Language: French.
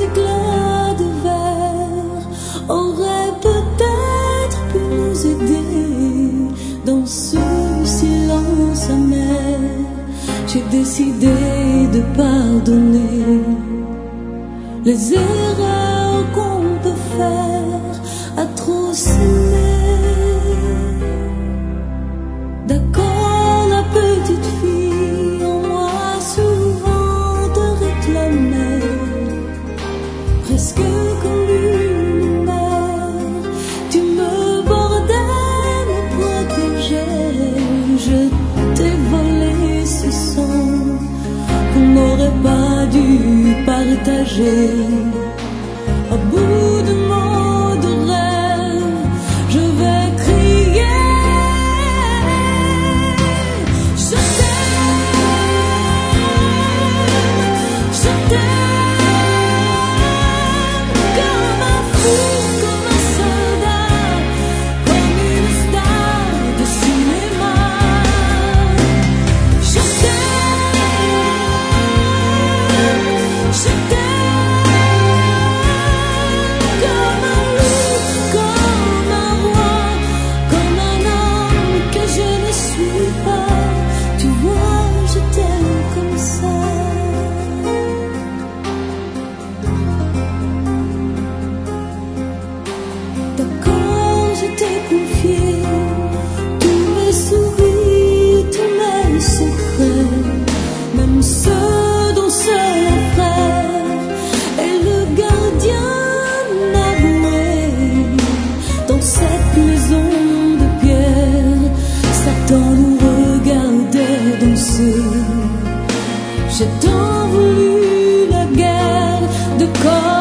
éclat de verre aurait peut-être pu nous aider dans ce silence amer. J'ai décidé de pardonner les erreurs qu'on peut faire à trop s'aimer. D'accord, la petite fille en moi souvent te réclamait, presque comme une mère. Tu me bordais, me protégeais. Je t'ai volé ce sang qu'on n'aurait pas dû partager. À bout de mots de rêve, je vais crier. Je t'aime comme un fou, comme un soldat, comme une star de cinéma. Je t'aime comme un loup, comme un roi, comme un homme que je ne suis pas. Tu vois, je t'aime comme ça. D'accord, je t'ai confié tous mes sourires, tous mes secrets, même ceux dont seul un frère est le gardien avoué. Dans cette maison de pierre, Satan nous regardait danser. J'ai tant voulu la guerre de corps.